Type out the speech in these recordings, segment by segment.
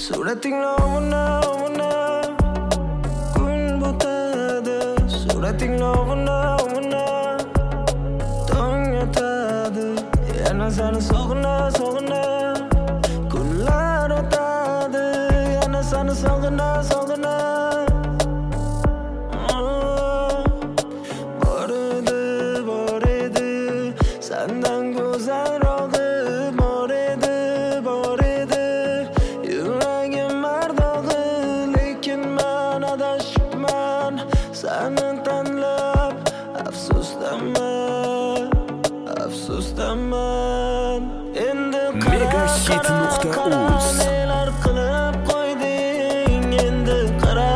Surating lovuna, kun botadi. Surating lovuna, tong yotadi. Yana seni sog'ina, kunlar o'tadi. Yana seni sog'ina. Bor edi, sendan go'zalrog'i bor edi. Yuragim mardog'i, lekin men adashibman. Seni tanlab afsusdaman. Endi Megahit.uz nelar qilib qo'yding. Endi qara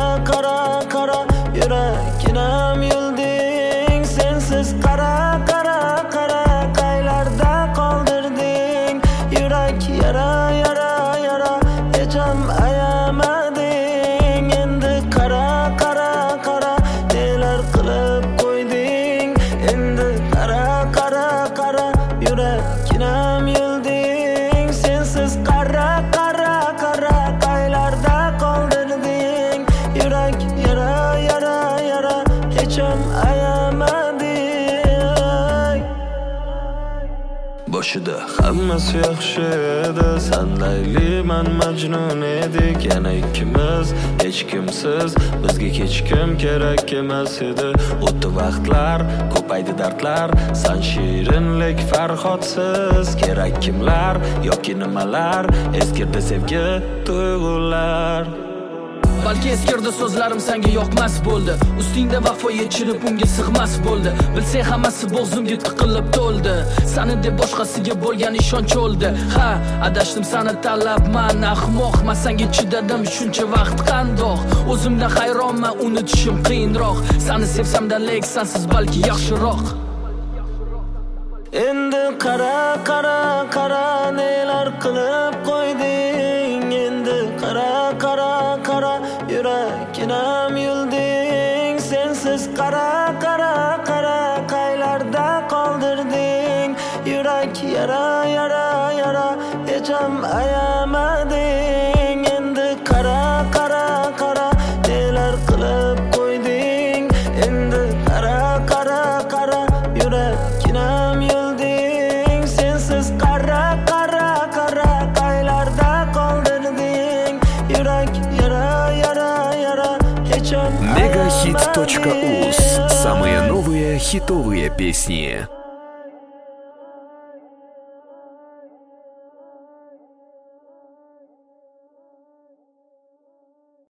yuraginam yulding. Sensiz qara qaylarda qoldirding. Yurak yara hecham ayamading. Endi qara nelar qilib qo'yding. Endi qara yuraginam yulding. Sensiz qara qaylarda qoldirding. Yurak yara hecham ayamading. Boshida hammasi yaxshi edi, sen Layli men Majnun edik. Yana ikkimiz hech kimsiz, bizga hech kim kerak emas edi. O'tdi vaqtlar, ko'paydi dardlar, sen shirinlik Farhodsiz. Kerak kimlar yoki nimalar, eskirdi sevgi tuyg'ular. Balki eskirdi so'zlarim senga yoqmas bo'ldi. Ustingda vafo yechirib unga sig'mas bo'ldi. Bilsang hammasi bo'g'zimga tiqilib to'ldi. Seni deb boshqasiga bo'lgan ishonch o'ldi. Ha, adashdim seni tanlabman, ahmoqman. Senga chidadim shuncha vaqt qandoq. O'zimdan hayronman, unutishim qiyinroq. Seni sevsam-da lek sensiz balki yaxshiroq. Endi qara nelar qilib qo'yding. Endi qara yuraginam yulding. Sensiz qara qaylarda qoldirding. Yurak yara hecham ayamading. Endi qara nelar qilib qo'yding. Endi qara yuraginam yulding. Sensiz qara qaylarda qoldirding. Yurak yara hecham Megahit.uz. Самые новые хитовые песни.